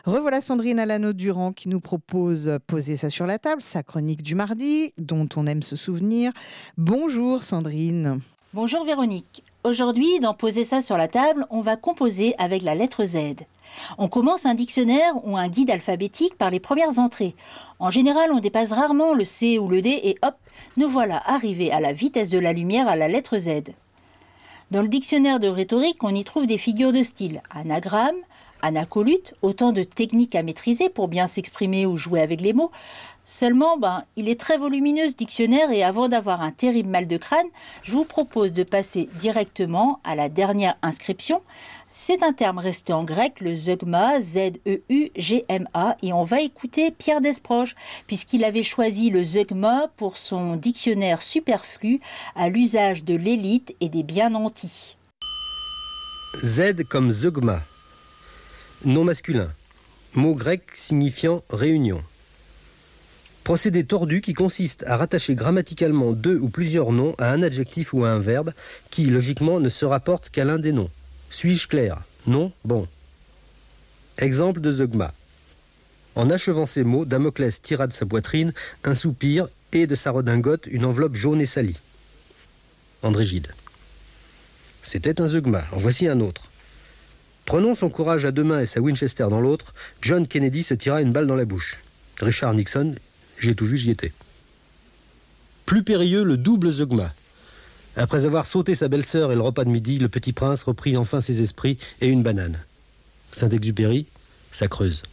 Revoilà Sandrine Alano-Durand qui nous propose Poser ça sur la table, sa chronique du mardi, dont on aime se souvenir. Bonjour Sandrine. Bonjour Véronique. Aujourd'hui, dans Poser ça sur la table, on va composer avec la lettre Z. On commence un dictionnaire ou un guide alphabétique par les premières entrées. En général, on dépasse rarement le C ou le D et hop, nous voilà arrivés à la vitesse de la lumière à la lettre Z. Dans le dictionnaire de rhétorique, on y trouve des figures de style anagramme, anacolute, autant de techniques à maîtriser pour bien s'exprimer ou jouer avec les mots. Seulement, il est très volumineux ce dictionnaire et avant d'avoir un terrible mal de crâne, je vous propose de passer directement à la dernière inscription. C'est un terme resté en grec, le zeugma, Z-E-U-G-M-A, et on va écouter Pierre Desproges, puisqu'il avait choisi le zeugma pour son dictionnaire superflu à l'usage de l'élite et des bien nantis. Z comme zeugma. Nom masculin. Mot grec signifiant réunion. Procédé tordu qui consiste à rattacher grammaticalement deux ou plusieurs noms à un adjectif ou à un verbe qui, logiquement, ne se rapporte qu'à l'un des noms. Suis-je clair? Non? Bon. Exemple de zeugma. En achevant ces mots, Damoclès tira de sa poitrine un soupir et de sa redingote une enveloppe jaune et salie. André Gide. C'était un zeugma. En voici un autre. Prenons son courage à deux mains et sa Winchester dans l'autre, John Kennedy se tira une balle dans la bouche. Richard Nixon, j'ai tout vu, j'y étais. Plus périlleux, le double zeugma. Après avoir sauté sa belle-sœur et le repas de midi, le petit prince reprit enfin ses esprits et une banane. Saint-Exupéry, ça creuse.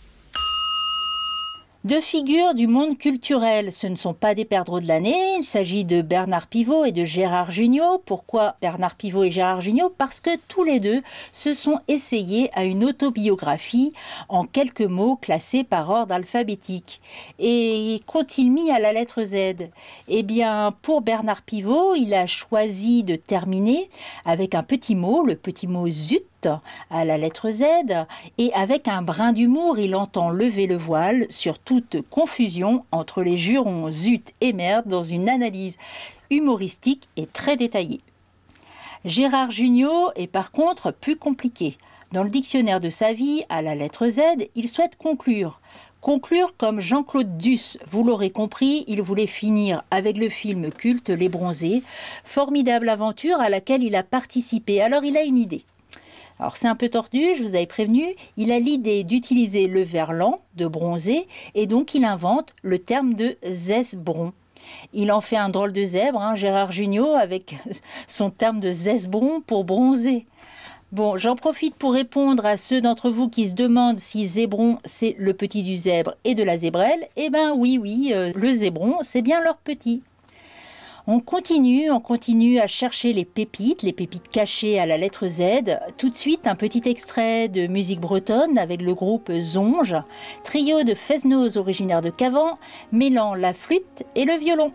Deux figures du monde culturel, ce ne sont pas des perdreaux de l'année, il s'agit de Bernard Pivot et de Gérard Jugnot. Pourquoi Bernard Pivot et Gérard Jugnot? Parce que tous les deux se sont essayés à une autobiographie en quelques mots classés par ordre alphabétique. Et qu'ont-ils mis à la lettre Z? Eh bien, pour Bernard Pivot, il a choisi de terminer avec un petit mot, le petit mot zut, à la lettre Z, et avec un brin d'humour, il entend lever le voile sur toute confusion entre les jurons zut et merde dans une analyse humoristique et très détaillée. Gérard Jugnot est par contre plus compliqué. Dans le dictionnaire de sa vie, à la lettre Z, il souhaite conclure. Conclure comme Jean-Claude Duss, vous l'aurez compris, il voulait finir avec le film culte Les Bronzés, formidable aventure à laquelle il a participé. Alors il a une idée. Alors c'est un peu tordu, je vous avais prévenu, il a l'idée d'utiliser le verlan, de bronzer, et donc il invente le terme de zesbron. Il en fait un drôle de zèbre, Gérard Jugnot, avec son terme de zesbron pour bronzer. Bon, j'en profite pour répondre à ceux d'entre vous qui se demandent si zébron, c'est le petit du zèbre et de la zébrelle. Eh bien oui, le zébron, c'est bien leur petit. On continue à chercher les pépites cachées à la lettre Z. Tout de suite, un petit extrait de musique bretonne avec le groupe Zonge, trio de Fesnoz originaire de Cavan, mêlant la flûte et le violon.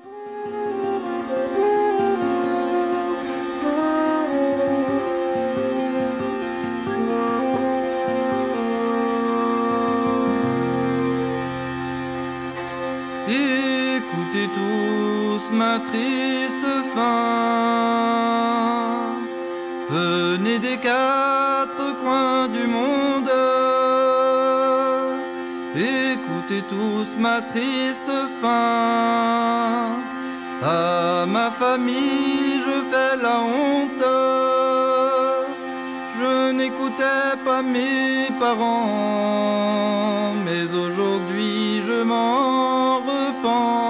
Écoutez tous ma triste fin. Venez des quatre coins du monde. Écoutez tous ma triste fin. À ma famille je fais la honte. Je n'écoutais pas mes parents, mais aujourd'hui je m'en repens.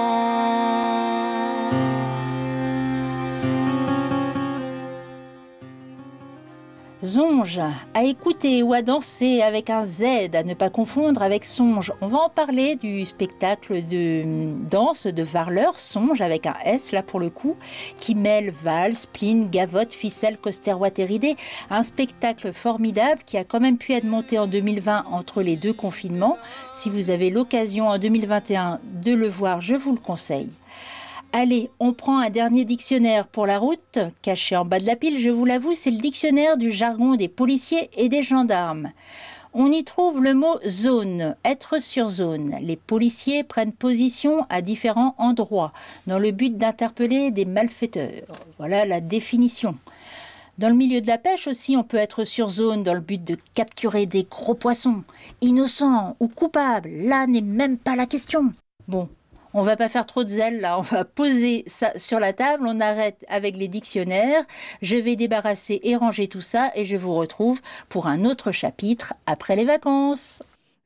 Zonge, à écouter ou à danser avec un Z, à ne pas confondre avec songe. On va en parler du spectacle de danse de Varleur, Songe avec un S là pour le coup, qui mêle valse, spleen, gavotte, ficelle, costéroitéridée. Un spectacle formidable qui a quand même pu être monté en 2020 entre les deux confinements. Si vous avez l'occasion en 2021 de le voir, je vous le conseille. Allez, on prend un dernier dictionnaire pour la route, caché en bas de la pile, je vous l'avoue, c'est le dictionnaire du jargon des policiers et des gendarmes. On y trouve le mot zone, être sur zone. Les policiers prennent position à différents endroits dans le but d'interpeller des malfaiteurs. Voilà la définition. Dans le milieu de la pêche aussi, on peut être sur zone dans le but de capturer des gros poissons. Innocents ou coupables, là n'est même pas la question. Bon, on va pas faire trop de zèle là, on va poser ça sur la table, on arrête avec les dictionnaires, je vais débarrasser et ranger tout ça et je vous retrouve pour un autre chapitre après les vacances.